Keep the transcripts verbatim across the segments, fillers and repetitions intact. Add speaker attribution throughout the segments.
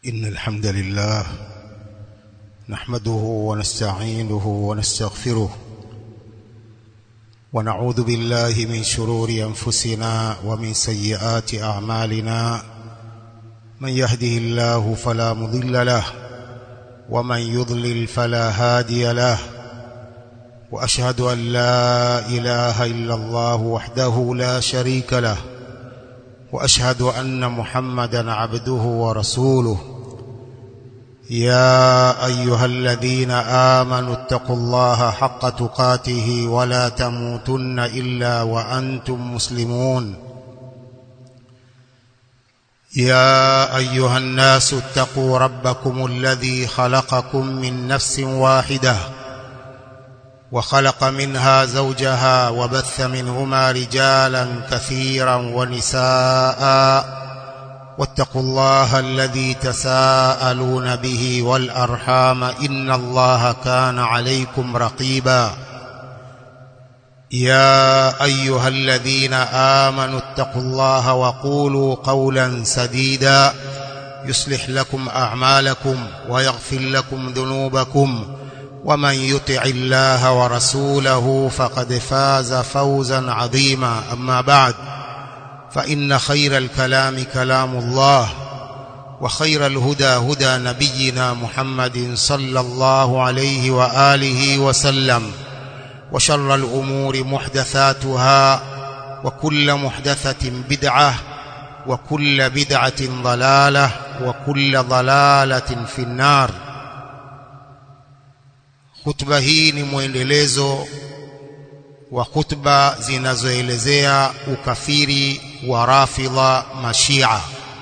Speaker 1: إن الحمد لله نحمده ونستعينه ونستغفره ونعوذ بالله من شرور أنفسنا ومن سيئات أعمالنا من يهده الله فلا مضل له ومن يضلل فلا هادي له وأشهد أن لا إله إلا الله وحده لا شريك له وأشهد أن محمدًا عبده ورسوله يا أيها الذين آمنوا اتقوا الله حق تقاته ولا تموتن إلا وأنتم مسلمون يا أيها الناس اتقوا ربكم الذي خلقكم من نفس واحدة وخلق منها زوجها وبث منهما رجالا كثيرا ونساء واتقوا الله الذي تساءلون به والأرحام إن الله كان عليكم رقيبا يا أيها الذين آمنوا اتقوا الله وقولوا قولا سديدا يصلح لكم أعمالكم ويغفر لكم ذنوبكم ومن يطع الله ورسوله فقد فاز فوزا عظيما أما بعد فإن خير الكلام كلام الله وخير الهدى هدى نبينا محمد صلى الله عليه وآله وسلم وشر الأمور محدثاتها وكل محدثة بدعة وكل بدعة ضلالة وكل ضلالة في النار. Khutba hii ni muendelezo wa khutba zinazoelezea ukafiri wa Rafidha Mashia.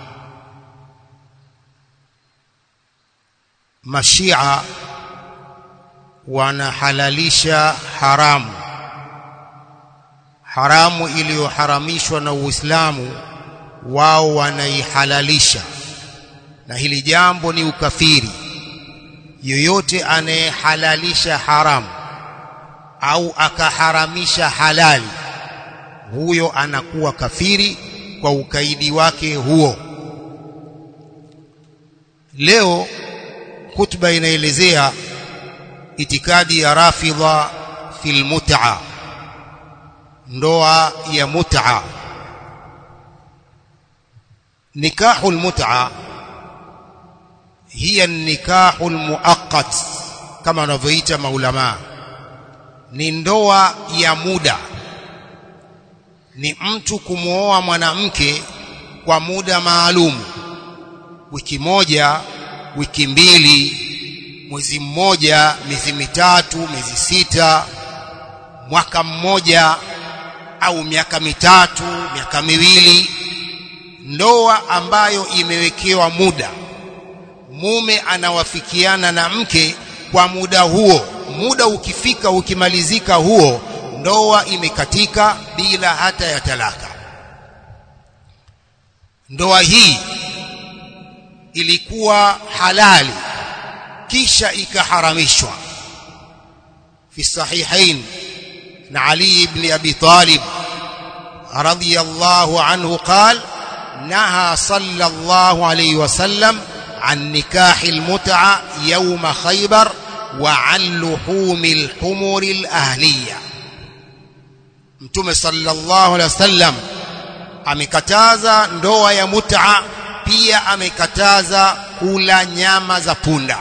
Speaker 1: Mashia wanahalalisha haramu, haramu iliyoharamishwa na Uislamu, wao wanaihalalisha, na hili jambo ni ukafiri. Yoyote anayehalalisha haramu au akaharamisha halali, huyo anakuwa kafiri kwa ukaidi wake huo. Leo khutba inaelezea itikadi ya Rafidha fil mut'a, ndoa ya mut'a. Nikahul mut'a hiya nikahul muaqqat, kama wanavyoita maulama, ni ndoa ya muda. Ni mtu kumuoa mwanamke kwa muda maalum, wiki moja, wiki mbili, mwezi mmoja, miezi mitatu, miezi sita, mwaka mmoja au miaka mitatu, miaka miwili. Ndoa ambayo imewekewa muda, mume anawafikiana na mke kwa muda huo. Muda ukifika, ukimalizika huo, ndoa imekatika bila hata ya talaka. Ndoa hii ilikuwa halali kisha ikaharamishwa. Fi sahihain na Ali ibn Abi Talib radiyallahu anhu qala naha sallallahu alayhi wasallam عن نكاح المتعة يوم خيبر وعن لحوم الحمر الأهلية. Mtume sallallahu alaihi wasallam amekataza ndoa ya mut'a, pia amekataza kula nyama za punda.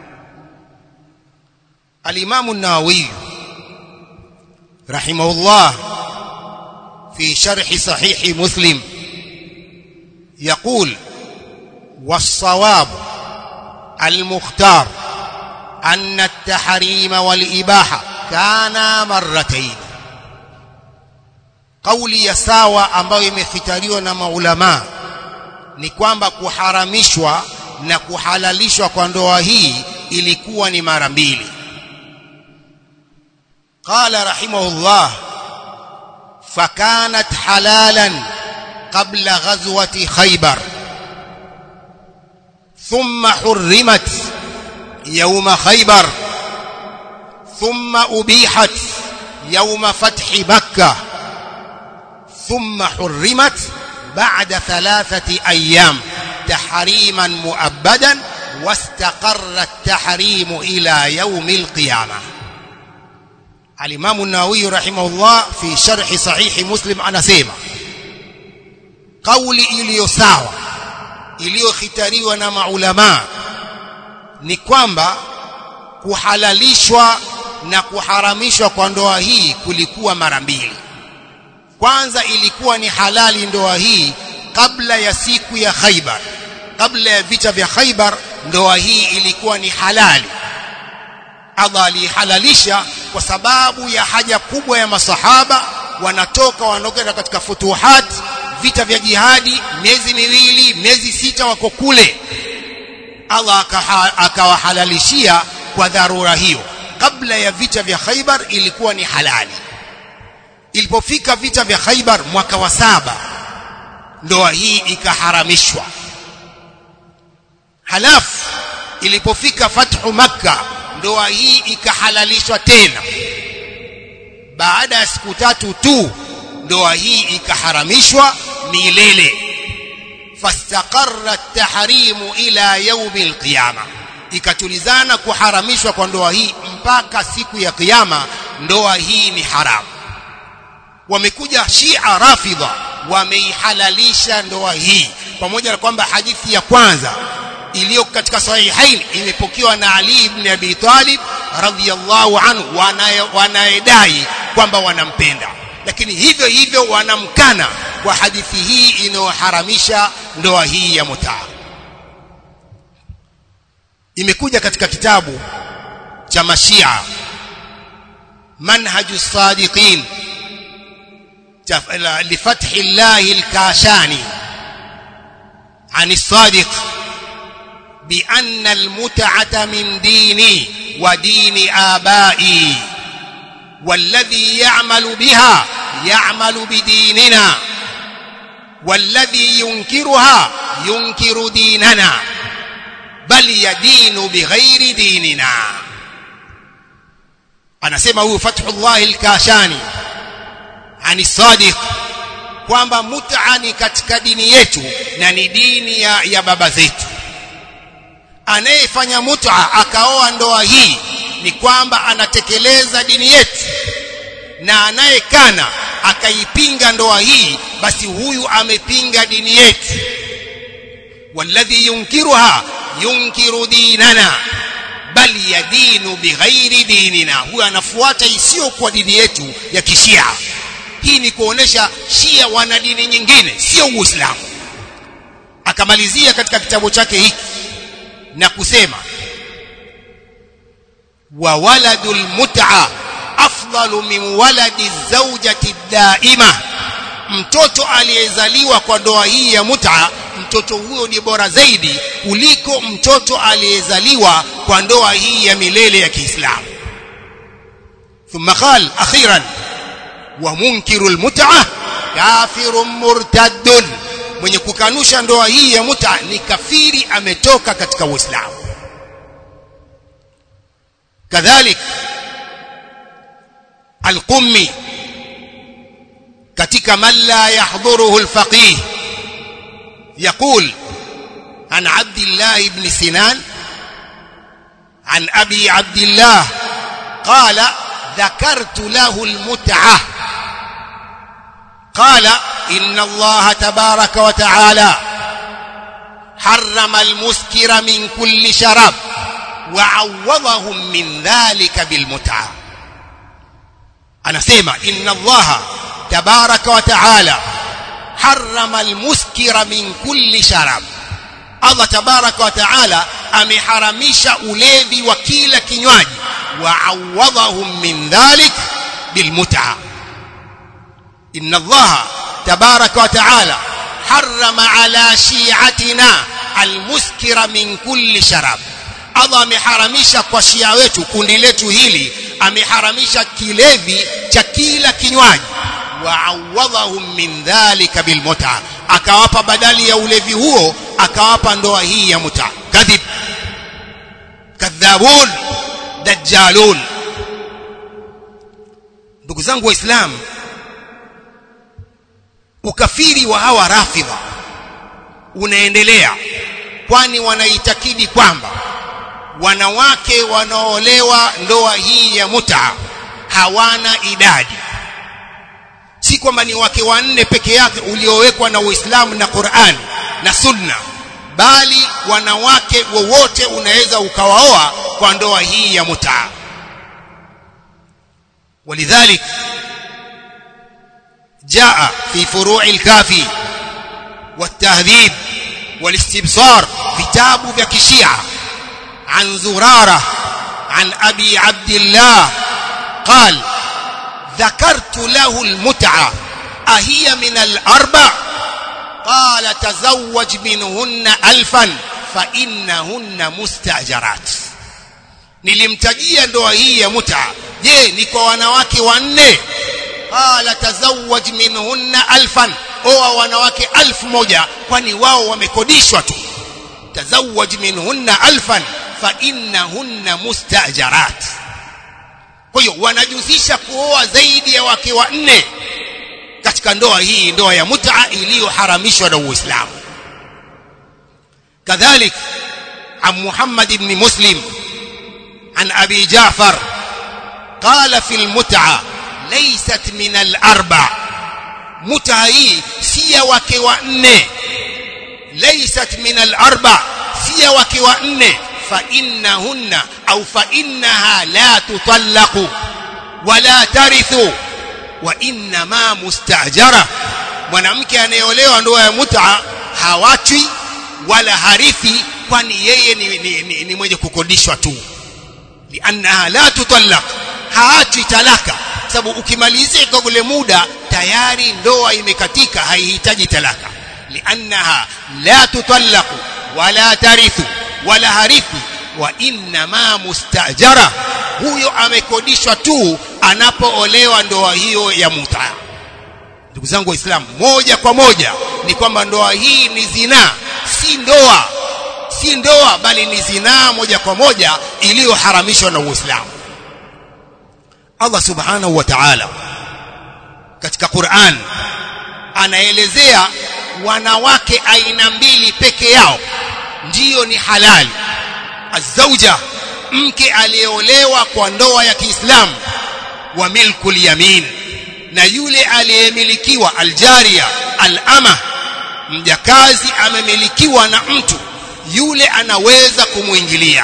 Speaker 1: Al-Imam an-Nawawi rahimahullah fi sharh sahih Muslim يقول: والصواب المختار أن التحريم والإباحة كانا مرتين. قولي ya sawa ambayo imefikiriwa na maulama ni kwamba kuharamishwa na kuhalalishwa kwa ndoa hii ilikuwa ni mara mbili. قال رحمه الله: فكانت حلالا قبل غزوة خيبر ثم حرمت يوم خيبر ثم أبيحت يوم فتح مكة ثم حرمت بعد ثلاثة أيام. tahriman muabbadan wastaqarra at-tahrim ila yawm al-qiyamah. Al-Imam an-Nawawi rahimahullah fi sharh sahih Muslim anasema kauli iliyo sawa iliyokhitariwa na maulama ni kwamba kuhalalishwa na kuharamishwa kwa ndoa hii kulikuwa mara mbili. Kwanza ilikuwa ni halali ndoa hii kabla ya siku ya Khaybar, kabla ya vita vya Khaybar ndoa hii ilikuwa ni halali. Allah alihalalisha kwa sababu ya haja kubwa ya masahaba, wanatoka wanakwenda katika futuhat, vita vya jihadi, miezi miwili miezi sita wako kule. Allah akawahalalishia kwa dharura hiyo. Kabla ya vita vya Khaybar ilikuwa ni halali. Ilipofika vita vya Khaybar mwaka wa saba ndoa hii ikaharamishwa. Halafu ilipofika fathu Makkah ndoa hii ikahalalishwa tena. Baada ya siku tatu tu ndoa hii ikaharamishwa milele. Fastaqarra at-tahrimu ila yawm al-qiyamah, ikatulizana kuharamishwa kwa ndoa hii mpaka siku ya kiyama. Ndoa hii ni haramu. Wamekuja Shia Rafidha wameihalalisha ndoa hii, pamoja na kwamba hadithi ya kwanza iliyo katika sahihain imepokewa na Ali ibn Abi Talib radhiyallahu anhu, wanaedai kwamba wanampenda, lakini hivyo hivyo wanamkana kwa hadithi hii inayoharamisha ndoa hii ya mutaa. Imekuja katika kitabu cha Mashia Manhajus Sadiqin لفتح الله الكاشاني عن الصادق بأن المتعة من ديني ودين آبائي، والذي يعمل بها يعمل بديننا، والذي ينكرها ينكر ديننا، بل يدين بغير ديننا. أنا سمعه فتح الله الكاشاني ani Sadiq kwamba mut'a ni katika dini yetu na ni dini ya, ya baba zetu. Anayefanya mut'a akaoa ndoa hii ni kwamba anatekeleza dini yetu, na anayekana akaipinga ndoa hii basi huyu amepinga dini yetu. Walladhi yunkiruha yunkiru dinana bal yadinu bighairi dinina, huyu anafuata isiyo kwa dini yetu ya Kishia. Hii ni kuonesha Shia wana dini nyingine, sio Uislamu. Akamalizia katika kitabu chake hiki na kusema wa waladul mut'a afdalu min waladi zawjati daima, mtoto aliyezaliwa kwa ndoa hii ya mut'a, mtoto huyo ni bora zaidi kuliko mtoto aliyezaliwa kwa ndoa hii ya milele ya Kiislamu. Thumma qala akhiran wa munkirul mut'a kafirun murtaddun, mwenye kukanusha ndoa hii ya mut'a ni kafiri, ametoka katika Uislamu. Kadhalik al-Qummi katika man la yahdhuruhu al-faqih يقول عن عبد الله بن سنان عن أبي عبد الله قال ذكرت له المتعة قال إن الله تبارك وتعالى حرم المسكر من كل شراب وعوضهم من ذلك بالمتعة. أنا سيما إن الله تبارك وتعالى حرم المسكر من كل شراب. Allah tabaraka wa taala ameharamisha ulevi wa kila kinywaji, wa awadhahum min dhalik bilmut'a. Inna Allah tabaraka wa taala harrama ala shi'atina almuskira min kulli sharab. Allah ameharamisha kwa Shia wetu, kundi letu hili, ameharamisha kilevi cha kila kinywaji, wa awadhahum min dhalika bilmut'a, akawapa badali ya ulevi huo akawapa ndoa hii ya mut'a. Kadhib, kadhabun, dajjalun. Ndugu zangu Waislamu, ukafiri wa hawa Rafidha unaendelea, kwani wanaitakidi kwamba wanawake wanaolewa ndoa hii ya mut'a hawana idadi. Si kwamba ni wake wanne peke yake uliowekwa na Uislamu na Qur'an na Sunna, bali wanawake wowote unaweza ukawaoa kwa ndoa hii ya mut'a. ولذلك جاء في فروع الكافي والتهذيب والاستبصار كتاب vya kishia عن زرارة عن أبي عبد الله قال ذكرت له المتعة أهي من الأربع قال تزوج منهن ألفا فإنهن مستأجرات. Nilimtajia ndoa hii ya mut'a, je ni kwa wanawake wanne? Qala tazawwaj minhunna alfan, oa wanawake alfu moja, kwani wao wamekodishwa tu. Tazawwaj minhunna alfan fa innahunna mustajarat. Kwa hiyo wanajuzisha kuoa zaidi ya wake wanne katika ndoa hii, ndoa ya mut'a iliyoharamishwa na Uislamu. Kadhalik an Muhammad ibn Muslim عن أبي جعفر قال في المتعة ليست من الأربع. متعة سيا وكوان ليست من الأربع سيا وكوان فإنهن أو فإنها لا تطلق ولا ترث وإنما مستأجرة. mwanamke anayeolewa ndoa ya mut'a hawachwi wala harithi, kwani yeye ni, ni, ni, ni mwenye kukodishwa tu. liannaha la tutallaq, haati talaka, sababu ukimalizia kwa ule muda tayari ndoa imekatika, haihitaji talaka. liannaha la tutallaq wala tarithu wala harithi wa inna ma mustajara, huyo amekodishwa tu anapoolewa ndoa hiyo ya mut'a. Ndugu zangu Waislamu, moja kwa moja ni kwamba ndoa hii ni zina, si ndoa si ndoa bali ni zinaa moja kwa moja iliyoharamishwa na Uislamu. Allah subhanahu wa ta'ala katika Qur'an anaelezea wanawake aina mbili peke yao ndiyo ni halali. Azauja, mke aliyeolewa kwa ndoa ya Kiislamu, wa milkul yamin, na yule aliyemilikiwa, aljariya alama, mjakazi amemilikiwa na mtu, yule anaweza kumuingilia.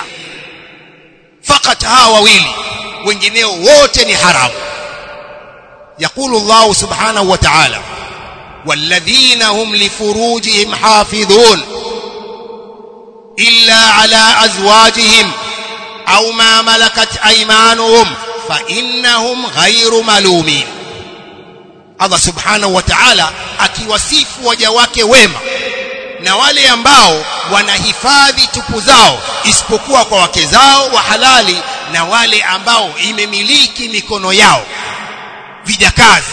Speaker 1: Fakat hawa wawili, wengineo wote ni haramu. Yaqulu Allah subhanahu wa ta'ala walladhina hum lifurujihim hafidhun illa ala azwajihim aw ma malakat aymanuhum fa innahum ghayru malumin. Allah subhanahu wa ta'ala akiwasifu waja wake wema na wale ambao wanahifadhi tupu zao isipokuwa kwa wake zao wa halali na wale ambao imemiliki mikono yao, vijakazi.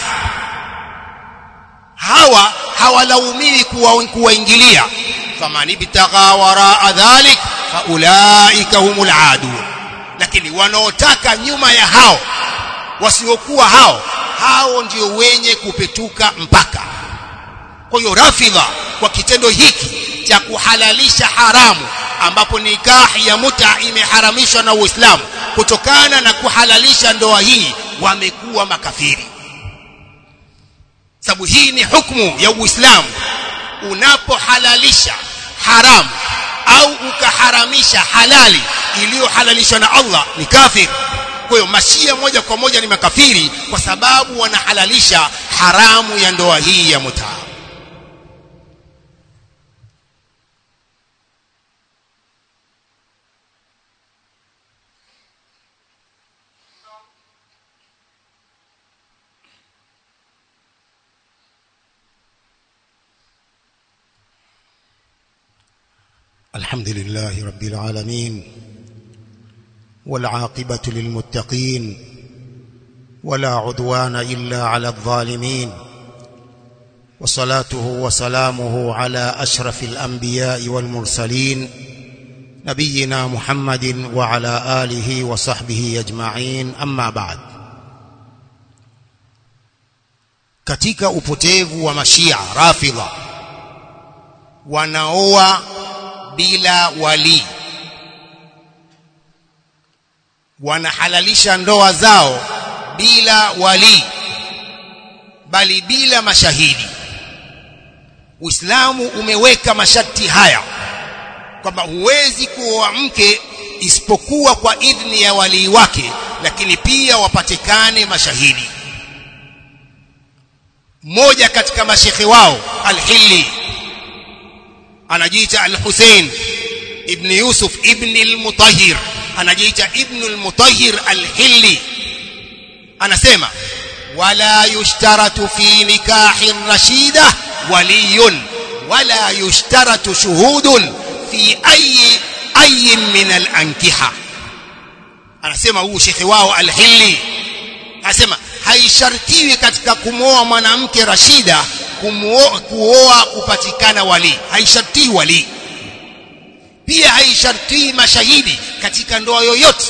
Speaker 1: Hawa hawalaumiwi kuwaingilia. famani bitagha waraa dhalik faulaika humul aadun. Lakini wanaotaka nyuma ya hao, wasiokuwa hao, hao ndio wenye kupetuka mpaka. Kwa hiyo Rafidha kwa kitendo hiki cha kuhalalisha haramu, ambapo nikahi ya mut'a imeharamishwa na Uislamu, kutokana na kuhalalisha ndoa hii wamekuwa makafiri. Sababu hii ni hukumu ya Uislamu. Unapohalalisha haramu au ukaharamisha halali iliyohalalishwa na Allah, ni kafiri. Kwa hiyo mashia moja kwa moja ni makafiri, kwa sababu wanahalalisha haramu ya ndoa hii ya mut'a.
Speaker 2: الحمد لله رب العالمين والعاقبة للمتقين ولا عدوان إلا على الظالمين وصلاته وسلامه على أشرف الأنبياء والمرسلين نبينا محمد وعلى آله وصحبه أجمعين أما بعد. katika upotevu wa mashia Rafidha wanaoa bila wali, wanahalalisha ndoa zao bila wali, bali bila mashahidi. Uislamu umeweka masharti haya kwamba huwezi kuoa mke isipokuwa kwa idhni ya wali wake, lakini pia wapatikane mashahidi. Mmoja katika mashekhe wao Al-Hilli anajiita Al-Hussein ibn Yusuf ibn al-Mutahhir, anajiita ibn al-Mutahhir Al-Hilli, anasema wala yushtaratu fi nikahi rashida waliyun wala yushtaratu shuhudun fi ayi ayi min al-ankiha. Anasema huu shekhe wao Al-Hilli, anasema haishartiwi katika kumooa mwanamke rashida kumuoa kuoa kupatikana wali, haishartii wali, pia haishartii mashahidi katika ndoa yoyote.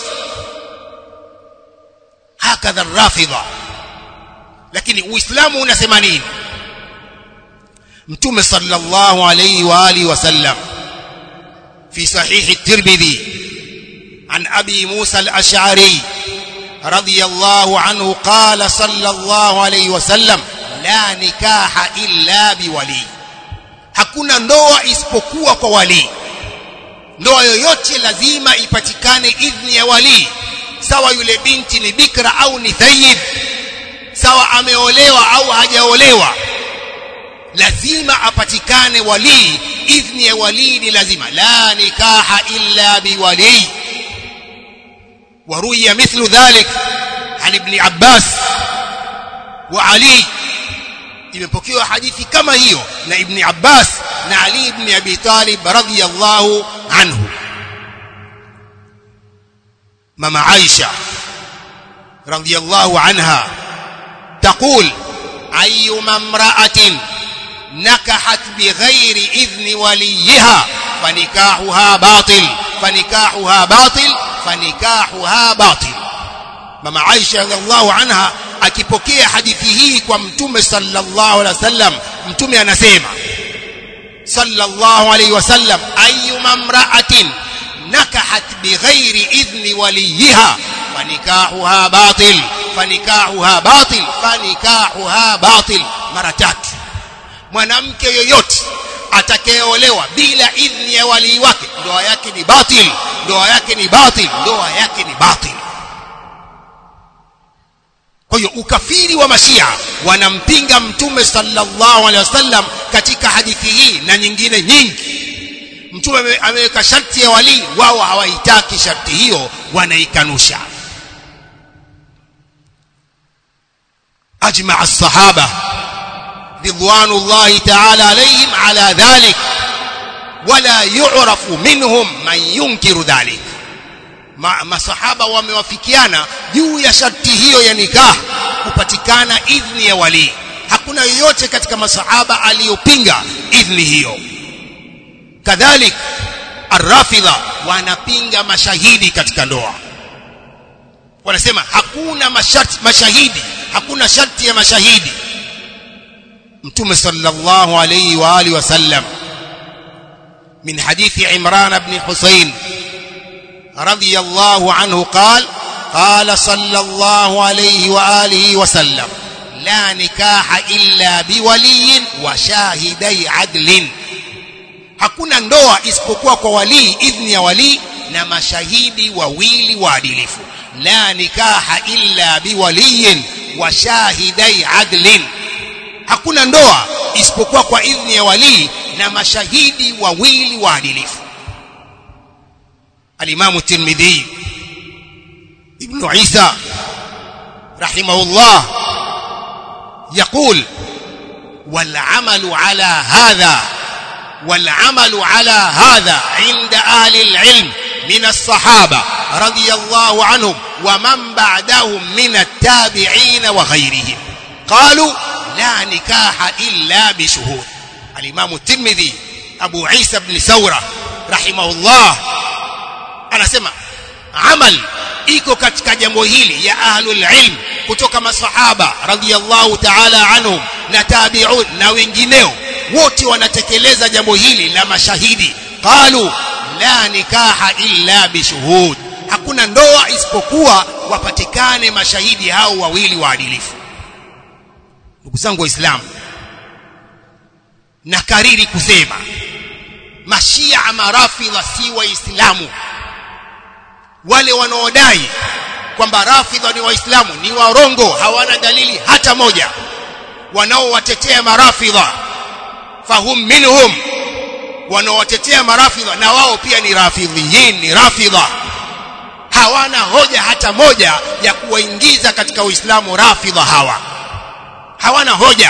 Speaker 2: Hakadha Rafidha. Lakini Uislamu unasema nini? Mtume sallallahu alayhi wa alihi wasallam fi sahih at-Tirmidhi an Abi Musa al-Ash'ari radiyallahu anhu qala sallallahu alayhi wasallam la nikaha illa biwali, hakuna ndoa isipokuwa kwa wali. Ndoa yoyote lazima ipatikane idhni ya wali, sawa yule binti ni bikra au ni thayyib, sawa ameolewa au hajaolewa, lazima apatikane wali. Idhni ya wali ni lazima. La nikaha illa biwali. وروي مثل ذلك عن ابن عباس وعلي. imepokewa hadithi kama hiyo na Ibn Abbas na Ali ibn Abi Talib radhiyallahu anhu. Mama Aisha radhiyallahu anha تقول أيما امرأة نكحت بغير إذن وليها فنكاحها باطل فنكاحها باطل فنكاحها باطل. Mama Aisha radhiallahu anha akipokea hadithi hii kwa Mtume sallallahu alaihi wasallam, Mtume anasema sallallahu alaihi wasallam, ayyuma imra'atin nakahat bighairi idhni waliha fanikahuha batil fanikahuha batil fanikahuha batil. Mara tatu. Mwanamke yoyote atakayeolewa bila idhni ya wali wake, ndoa yake ni batil, ndoa yake ni batil, ndoa yake ni batil. Kwa hiyo ukafiri wa Mashia wanampinga Mtume sallallahu alaihi wasallam katika hadithi hii na nyingine nyingi. Mtume ameweka sharti ya wali, wao hawaitaki sharti hiyo, wanaikanusha. Ajma as-sahaba ridwanullahi ta'ala alayhim ala dhalik wala yu'rafu minhum man yunkiru dhalik. Ma, masahaba wamewafikiana juu ya sharti hiyo ya nikah, kupatikana idhni ya wali. Hakuna yoyote katika masahaba aliyopinga idhni hiyo. Kadhalik ar-Rafidha wanapinga mashahidi katika ndoa. Wanasema hakuna masharti mashahidi, hakuna sharti ya mashahidi. Mtume sallallahu alayhi wa alihi wasallam min hadithi Imran ibn Husayn رضي الله عنه قال قال صلى الله عليه وآله وسلم لا نكاح إلا بولي وشاهدي عدل. hakuna ndoa isipokuwa kwa wali, idhni ya wali na mashahidi wawili waadilifu. la nikaha illa biwaliyin wa shahidai adlin. hakuna ndoa isipokuwa kwa idhni ya wali na mashahidi wawili waadilifu. الإمام الترمذي ابن عيسى رحمه الله يقول والعمل على هذا والعمل على هذا عند أهل العلم من الصحابة رضي الله عنهم ومن بعدهم من التابعين وغيرهم قالوا لا نكاح إلا بشهود. الإمام الترمذي أبو عيسى بن ثورة رحمه الله anasema amal iko katika jambo hili ya ahlul ilm kutoka masahaba radhiyallahu ta'ala anhum na tabi'un na wengineo wote wanatekeleza jambo hili la mashahidi. Qalu la nikaha illa bishuhud, hakuna ndoa isipokuwa wapatikane mashahidi hao wawili waadilifu. Ndugu zangu Waislamu, na kariri kusema mashia marafidha si waislamu. Wale wanaodai kwamba rafidha ni waislamu ni warongo, hawana dalili hata moja. Wanaowatetea marafidha fahum minhum, wanaowatetea marafidha na wao pia ni rafidhiyin, ni rafidha. Hawana hoja hata moja ya kuwaingiza katika Uislamu rafidha hawa, hawana hoja.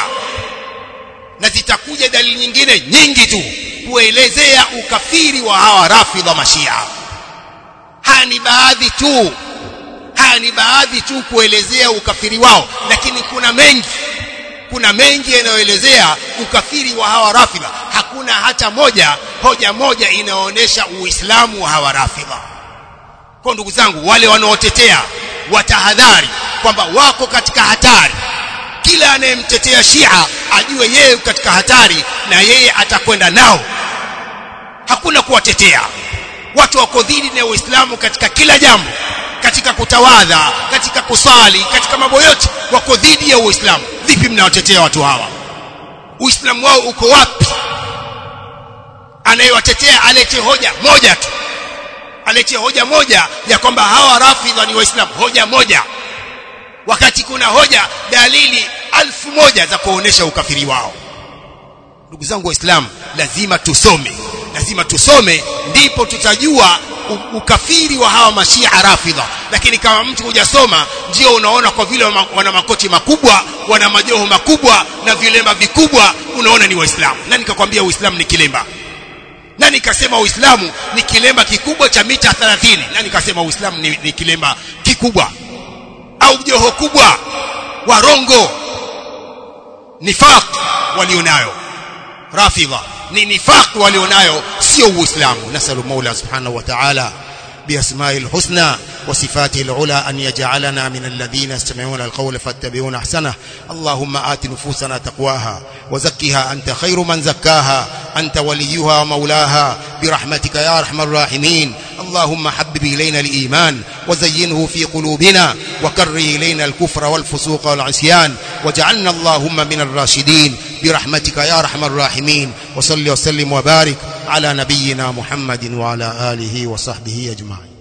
Speaker 2: Na zitakuja dalili nyingine nyingi tu kuelezea ukafiri wa hawa rafidha mashia. Haya ni baadhi tu, haya ni baadhi tu kuelezea ukafiri wao, lakini kuna mengi, kuna mengi yanayoelezea ukafiri wa hawa rafidha. Hakuna hata moja, hoja moja inaonyesha Uislamu wa hawa rafidha. Kwa ndugu zangu, wale wanaotetea watahadhari kwamba wako katika hatari. Kila anayemtetea Shia ajue yeye katika hatari na yeye atakwenda nao. Hakuna kuwatetea watu wako dhidi na Uislamu katika kila jambo, katika kutawadha, katika kusali, katika mambo yote wako dhidi ya Uislamu. Vipi mnawatetea watu hawa? Uislamu wao uko wapi? Anayewatetea alete hoja moja tu, alete hoja moja ya kwamba hawa rafidha ni waislamu, hoja moja, wakati kuna hoja dalili alfu moja za kuonesha ukafiri wao. Ndugu zangu Waislamu, lazima tusome, lazima tusome, ndipo tutajua ukafiri wa hawa mashia rafidha. Lakini kama mtu hujasoma, ndio unaona kwa vile wana makoti makubwa, wana majoho makubwa na vilemba vikubwa, unaona ni waislamu. Nani kakwambia Uislamu ni kilemba? Nani kasema Uislamu ni kilemba kikubwa cha mita thelathini? Nani kasema Uislamu ni, ni kilemba kikubwa au joho kubwa? Warongo. Nifaq walionayo rafidha ni nifaq walionayo, sio Uislamu. Nasalu Mola subhanahu wa ta'ala بأسماء الحسنى وصفاته العلى أن يجعلنا من الذين يستمعون القول فاتبعون أحسنه. اللهم آت نفوسنا تقواها وزكها أنت خير من زكاها، أنت وليها ومولاها برحمتك يا أرحم الراحمين. اللهم حبب إلينا الإيمان وزينه في قلوبنا وكره إلينا الكفر والفسوق والعصيان واجعلنا اللهم من الراشدين برحمتك يا أرحم الراحمين. وصلي وسلم وبارك على نبينا محمد وعلى آله وصحبه أجمعين.